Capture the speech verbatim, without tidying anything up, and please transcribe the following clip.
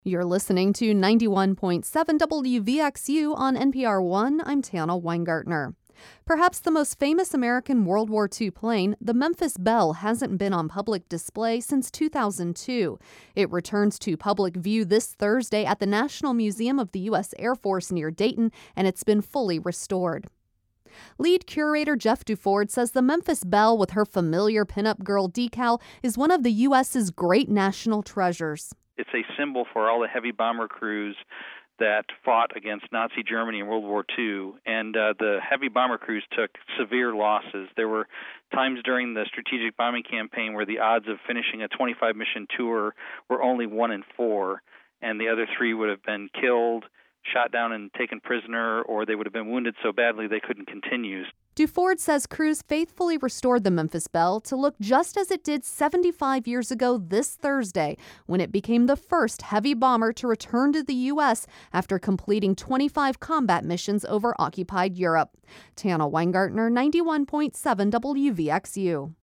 You're listening to ninety-one point seven W V X U on N P R One. I'm Tana Weingartner. Perhaps the most famous American World War Two plane, the Memphis Belle, hasn't been on public display since two thousand two. It returns to public view this Thursday at the National Museum of the U S Air Force near Dayton, and it's been fully restored. Lead curator Jeff Duford says the Memphis Belle, with her familiar pinup girl decal, is one of the U S's great national treasures. It's a symbol for all the heavy bomber crews that fought against Nazi Germany in World War Two, and uh, the heavy bomber crews took severe losses. There were times during the strategic bombing campaign where the odds of finishing a twenty-five mission tour were only one in four, and the other three would have been killed, shot down and taken prisoner, or they would have been wounded so badly they couldn't continue. Duford says crews faithfully restored the Memphis Belle to look just as it did seventy-five years ago this Thursday, when it became the first heavy bomber to return to the U S after completing twenty-five combat missions over occupied Europe. Tana Weingartner, ninety-one point seven W V X U.